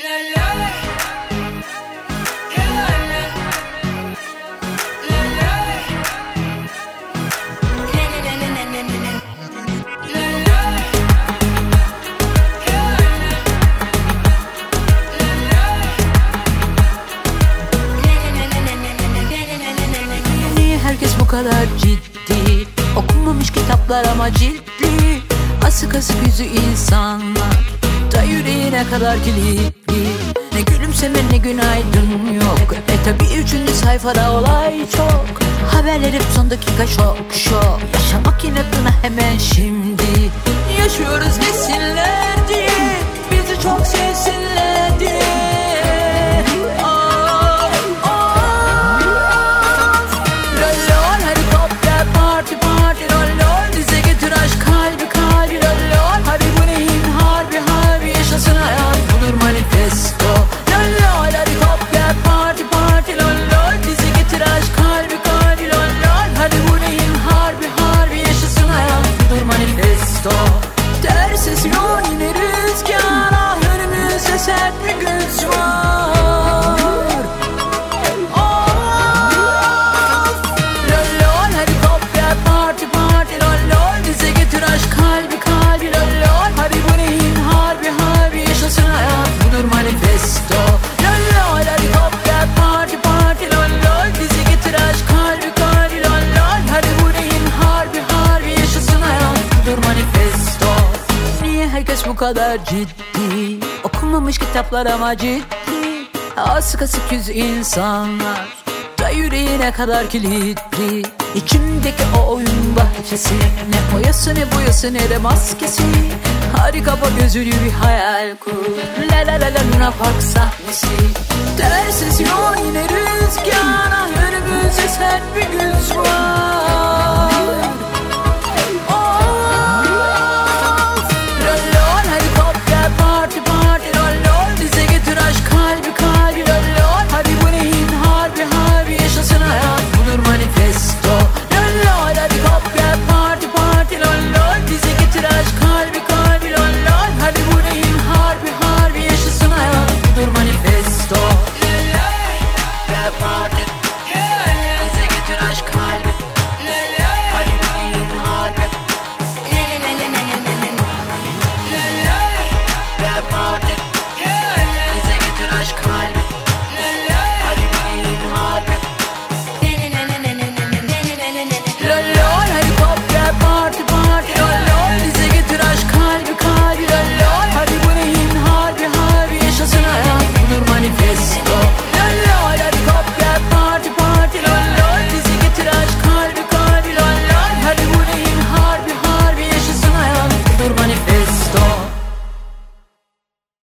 Niye herkes bu kadar ciddi? Okunmamış kitaplar ama ciltli. Asık asık yüzü insanlar, da yüreğine kadar kilitli. Ne gülümseme ne günaydın yok. Tabi 3. sayfada olay çok. Haberler hep son dakika şok şok. Yaşamak inatına hemen şimdi. Yaşıyoruz desinler diye, bizi çok sevsinler diye. Herkes bu kadar ciddi, okunmamış kitaplar ama ciddi. Asık asık yüz insanlar, da yüreğine kadar kilitli. İçimdeki o oyun bahçesi, ne oyası ne boyası ne de maskesi. Hadi kapa gözünü bir hayal kur. La la la la Luna Park sahnesi. Tersiz yol yine rüzgara, önümüzde sert bir güz var.